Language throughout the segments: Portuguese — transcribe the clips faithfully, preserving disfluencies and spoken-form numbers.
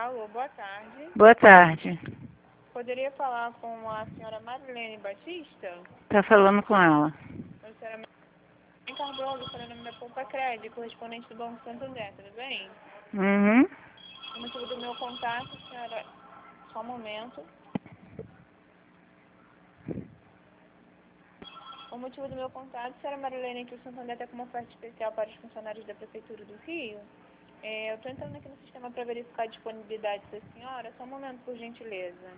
Alô, boa tarde. Boa tarde. Poderia falar com a senhora Marilene Batista? Tá falando com ela. A senhora Marilene Cardoso, falando nome da Poupa Crédito, correspondente do Banco Santander, tudo bem? Uhum. O motivo do meu contato, senhora... Só um momento. O motivo do meu contato, senhora Marilene, é que o Santander está com uma oferta especial para os funcionários da Prefeitura do Rio. É, eu estou entrando aqui no sistema para verificar a disponibilidade da senhora. Só um momento, por gentileza.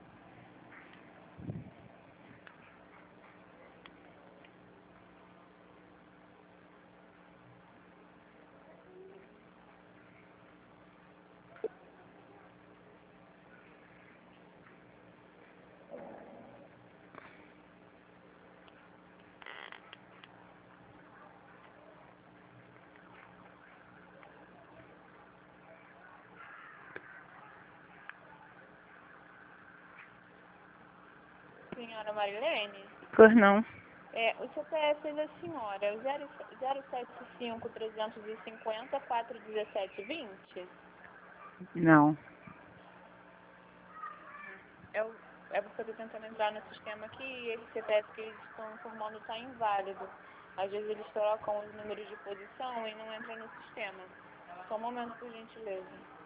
Senhora Marilene? Pois não. É, o C P F da senhora é o zero sete cinco, trezentos e cinquenta, quatrocentos e dezessete, vinte? Não. É, o, é porque eu estou tentando entrar no sistema aqui e esse C P F que eles estão informando está inválido. Às vezes eles trocam os números de posição e não entra no sistema. Só um momento, por gentileza.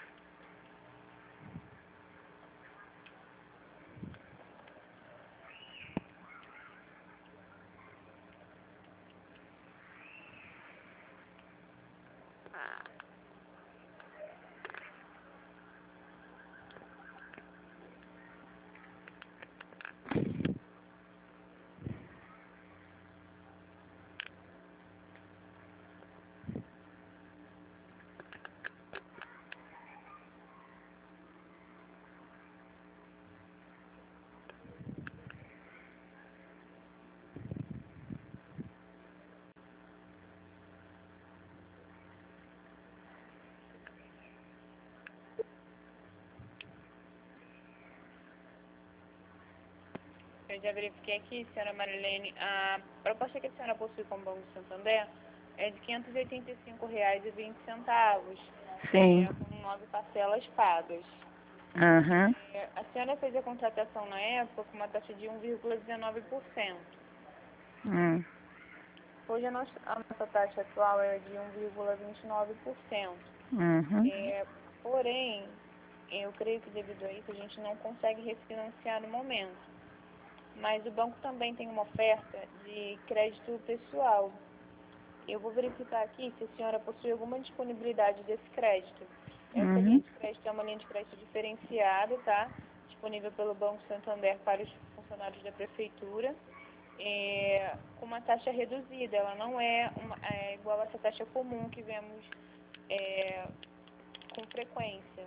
Eu já verifiquei aqui, senhora Marilene, a proposta que a senhora possui com o Banco Santander é de quinhentos e oitenta e cinco reais e vinte centavos. Sim. É, com nove parcelas pagas. Aham. É, a senhora fez a contratação na época com uma taxa de um vírgula dezenove por cento. Hum. Hoje a nossa, a nossa taxa atual é de um vírgula vinte e nove por cento. Uhum. É, porém, eu creio que devido a isso a gente não consegue refinanciar no momento. Mas o banco também tem uma oferta de crédito pessoal. Eu vou verificar aqui se a senhora possui alguma disponibilidade desse crédito. Essa linha Uhum. de crédito é uma linha de crédito diferenciada, tá? Disponível pelo Banco Santander para os funcionários da Prefeitura, é, com uma taxa reduzida. Ela não é, uma, é igual a essa taxa comum que vemos é, com frequência.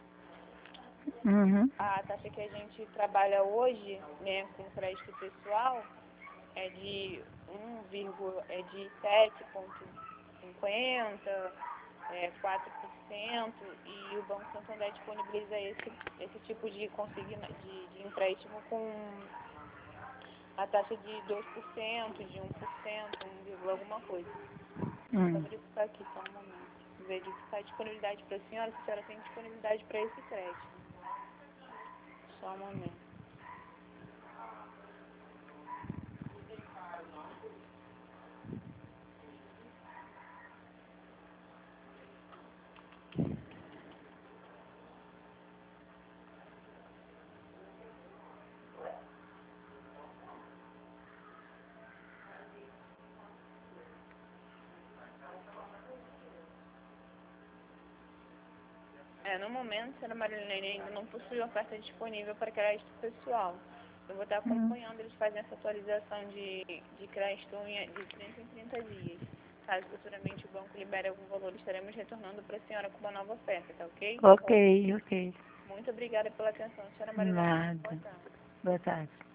Uhum. A taxa que a gente trabalha hoje, né, com crédito pessoal, é de um, é de sete vírgula cinquenta, é, quatro por cento, e o Banco Santander disponibiliza esse, esse tipo de, consigna, de, de empréstimo com a taxa de dois por cento, de um por cento, um, alguma coisa. Vou Hum. verificar aqui só um momento. Verificar a disponibilidade para a senhora, se a senhora tem disponibilidade para esse crédito. Só um momento. É, no momento, a senhora Marilene ainda não possui oferta disponível para crédito pessoal. Eu vou estar Hum. acompanhando eles fazem essa atualização de, de crédito em- de trinta em trinta dias. Caso futuramente o banco libere algum valor, estaremos retornando para a senhora com uma nova oferta, tá ok? Ok, ok. Muito obrigada pela atenção, senhora Marilene. Boa Nada. tarde. Boa tarde.